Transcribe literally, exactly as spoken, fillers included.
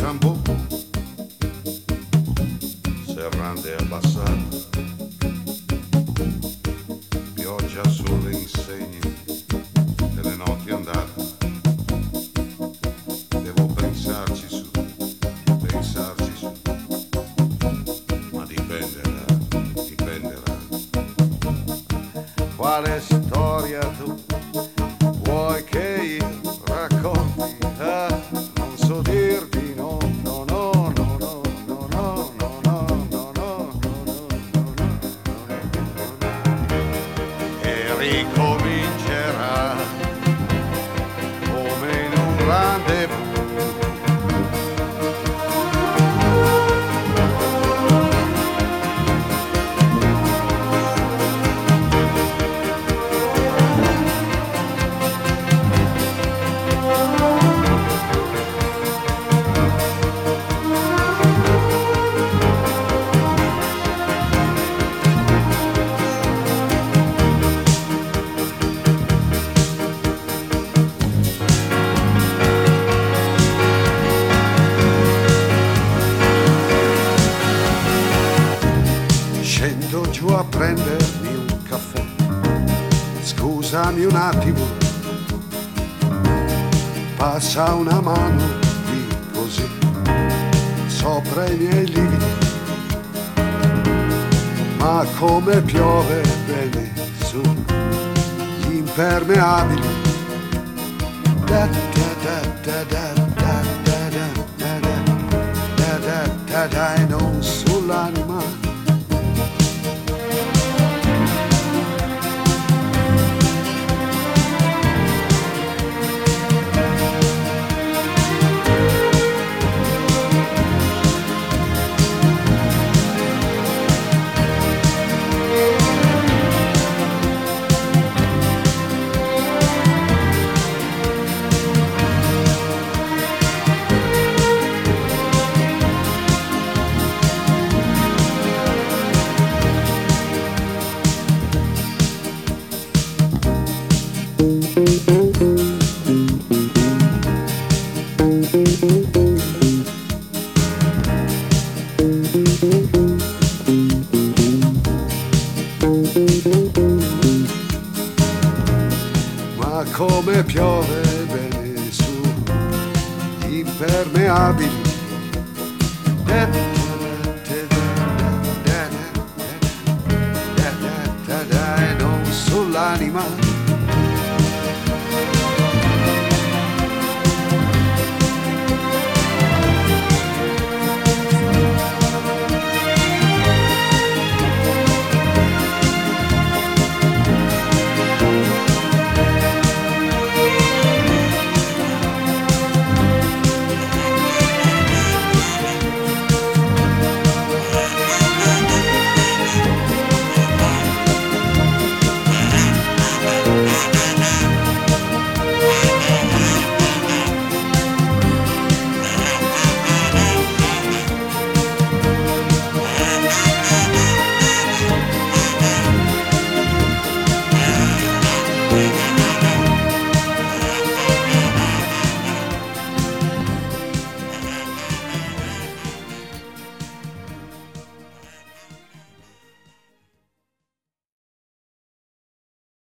shampoo, serrande abbassate, pioggia sulle insegne delle notti andate. Devo pensarci su, pensarci su, ma dipenderà, dipenderà. Quale storia tu vuoi che io racconti? Ah, non so dirti no, no, no, no, no, no, no, no, no, no, no, e ricomincerà come in un rendezvous. Scendo giù a prendermi un caffè, scusami un attimo, passa una mano qui così, sopra i miei lividi, ma come piove bene su gli impermeabili. Da da da da da da da da da da da da da e non sull'anima. Ma come piove bene su gli impermeabili. Da da da da da da e non sull'anima. We'll be right back.